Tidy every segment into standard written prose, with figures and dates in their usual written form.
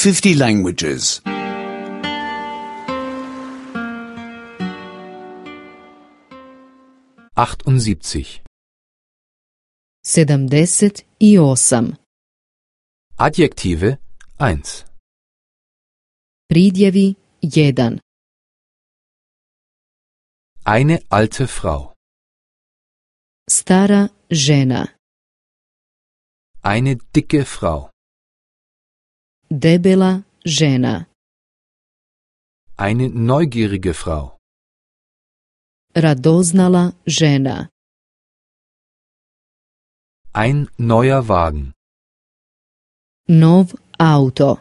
50 languages. 78. 78. Adjektive 1. Pridjevi 1. Eine alte Frau. Stara žena. Eine dicke Frau. Debela žena. Eine neugierige Frau. Radoznala žena. Ein neuer Wagen. Nov auto.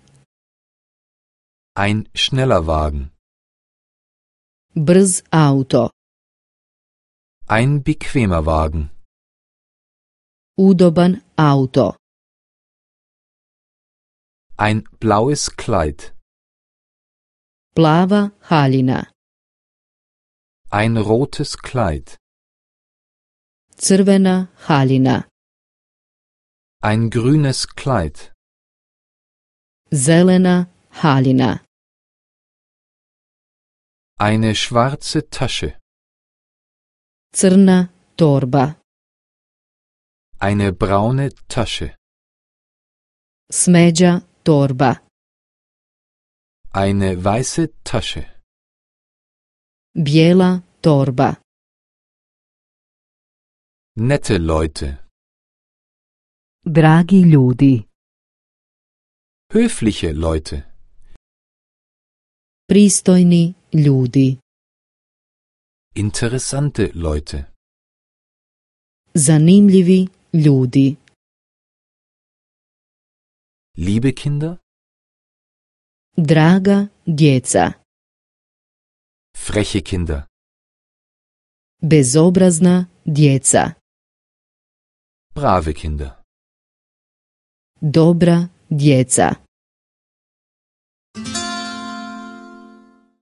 Ein schneller Wagen. Brz auto. Ein bequemer Wagen. Udoban auto. Ein blaues Kleid. Plava haljina. Ein rotes Kleid. Crvena haljina. Ein grünes Kleid. Zelena haljina. Eine schwarze Tasche. Crna torba. Eine braune Tasche. Smeđa torba. Eine weiße Tasche. Bijela torba. Nette Leute. Dragi ljudi. Höfliche Leute. Pristojni ljudi. Interessante Leute. Zanimljivi ljudi. Liebe Kinder. Draga djeca. Freche Kinder. Bezobrazna djeca. Brave Kinder. Dobra djeca.